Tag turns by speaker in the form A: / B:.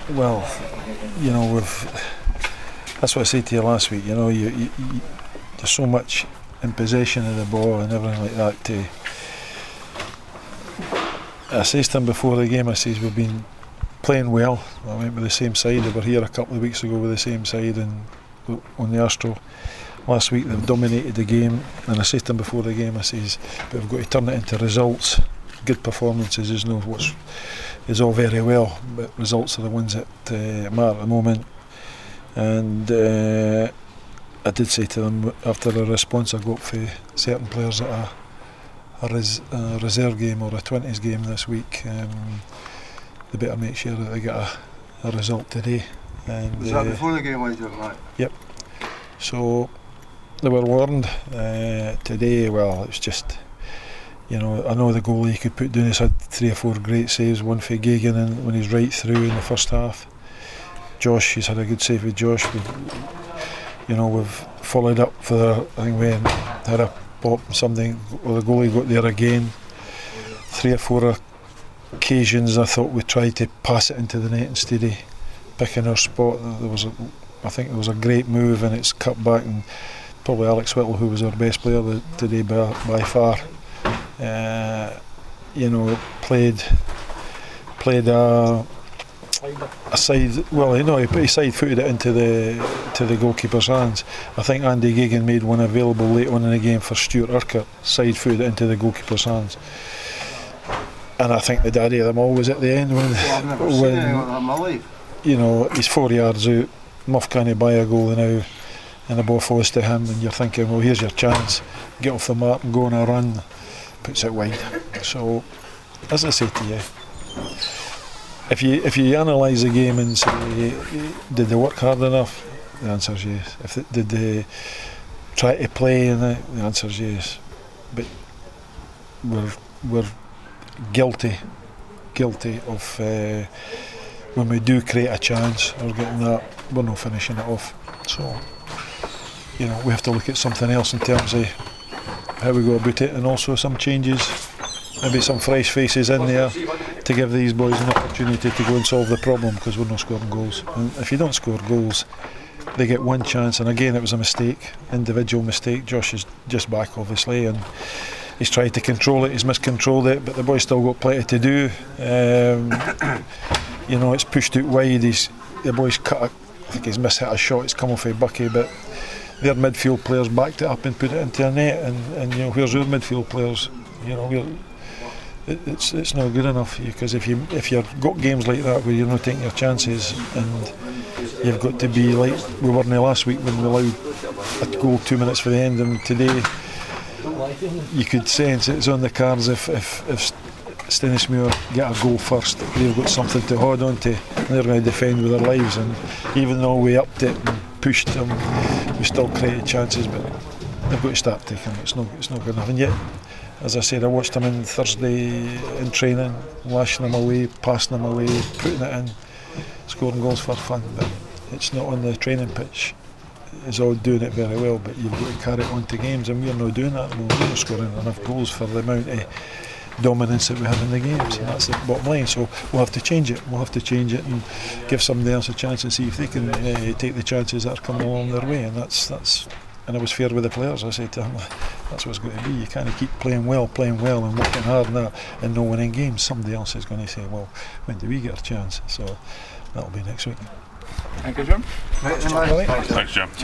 A: Well, that's what I said to you last week. There's so much in possession of the ball and everything like that. I says to him before the game, I says we've been playing well. I went with the same side. They were here a couple of weeks ago with the same side and on the Astro. Last week they've dominated the game, and I said to him before the game, I says, but we've got to turn it into results. Good performances is all very well, but results are the ones that matter at the moment. And I did say to them after the response I got for certain players at a reserve game or a 20s game this week, they better make sure that they get a result today. And,
B: was that before the game later tonight?
A: Yep. So they were warned today. Well, it's just, I know the goalie could put down. He's had 3 or 4 great saves, one for Gagan and when he's right through in the first half. Josh, he's had a good save with Josh. We've followed up for I think we had a pop and something, or the goalie got there again. 3 or 4 occasions I thought we tried to pass it into the net instead of picking our spot. I think there was a great move and it's cut back, and probably Alex Whittle, who was our best player today by far, played a side. Well, he side-footed it into the goalkeeper's hands. I think Andy Gagan made one available late on in the game for Stuart Urquhart, side-footed it into the goalkeeper's hands. And I think the daddy of them all was at the end when he's 4 yards out, Muff can't buy a goal now, and the ball falls to him, and you're thinking, well, here's your chance, get off the mark and go on a run. Puts it wide. So, as I say to you, if you analyse the game and say, did they work hard enough? The answer is yes. Did they try to play in it? The answer is yes. But we're guilty of when we do create a chance or getting that, we're not finishing it off. So, we have to look at something else in terms of how we go about it, and also some changes, maybe some fresh faces in there to give these boys an opportunity to go and solve the problem, because we're not scoring goals. And if you don't score goals, they get one chance, and again it was a mistake, individual mistake. Josh is just back obviously, and he's tried to control it, he's miscontrolled it, but the boy's still got plenty to do. It's pushed out wide, the boy's cut I think he's mishit a shot, it's come off a Bucky, but their midfield players backed it up and put it into a net, and where's your midfield players? It's not good enough, because if you've got games like that where you're not taking your chances, and you've got to be like we were in the last week when we allowed a goal 2 minutes for the end, and today you could sense it's on the cards if Stennismuir get a goal first, they've got something to hold on to, and they're going to defend with their lives. And even though we upped it and pushed them, we still created chances, but they've got to start taking them. It's not good enough. And yet, as I said, I watched them on Thursday in training, lashing them away, passing them away, putting it in, scoring goals for fun, but it's not on the training pitch. It's all doing it very well, but you've got to carry it on to games, and we're not doing that. We're not scoring enough goals for the amount of dominance that we have in the games, and that's the bottom line. So we'll have to change it. And give somebody else a chance and see if they can take the chances that are coming along their way. And that's. And I was fair with the players. I said to them, that's what it's got to be. You can't keep playing well and working hard and not winning games. Somebody else is going to say, well, when do we get a chance? So that'll be next week.
C: Thank you, Jim.
B: Thanks, Jim.
C: Thanks, Jim.